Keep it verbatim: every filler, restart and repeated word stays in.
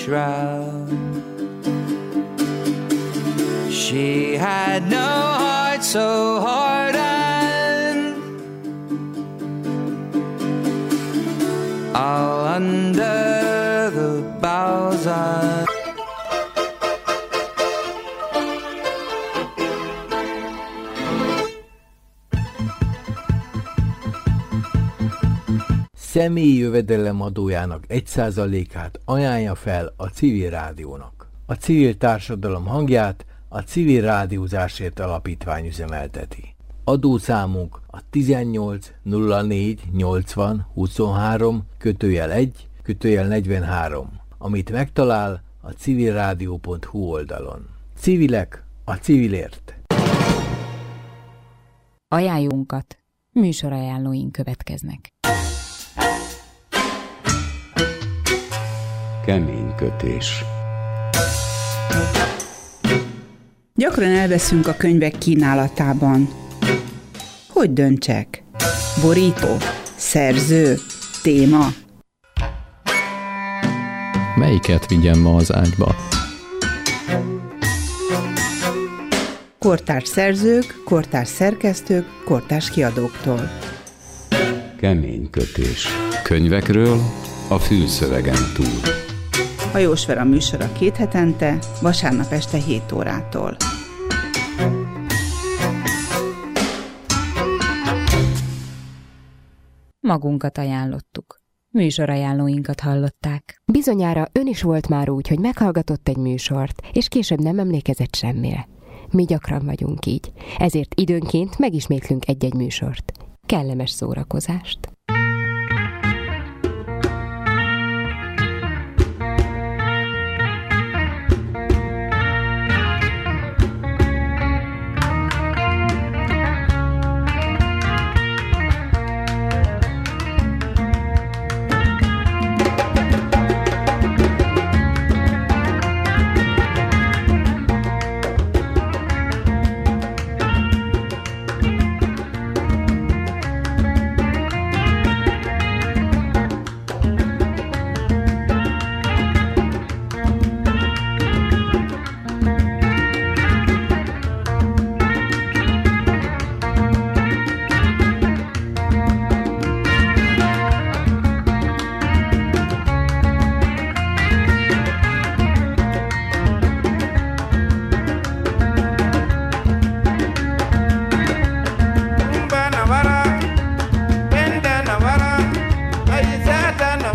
shroud. She had no heart so hard and all under the boughs of személyi jövedelem adójának egy százalékát ajánlja fel a civil rádiónak. A civil társadalom hangját a Civil Rádiózásért Alapítvány üzemelteti. Adószámunk a tizennyolc nulla négy nyolcvan huszonhárom kötőjel egy kötőjel negyvenhárom, amit megtalál a civilrádió pont hu oldalon. Civilek a civilért. Ajánlónkat, műsorajánlóink következnek. Keménykötés. Gyakran elveszünk a könyvek kínálatában. Hogy döntsek? Borító? Szerző? Téma? Melyiket vigyem ma az ágyba? Kortárs szerzők, kortárs szerkesztők, kortárs kiadóktól. Keménykötés. Könyvekről a fülszövegen túl. Hajós Vera műsora két hetente, vasárnap este hét órától. Magunkat ajánlottuk. Műsorajánlóinkat hallották. Bizonyára ön is volt már úgy, hogy meghallgatott egy műsort, és később nem emlékezett semmire. Mi gyakran vagyunk így, ezért időnként megismétlünk egy-egy műsort. Kellemes szórakozást!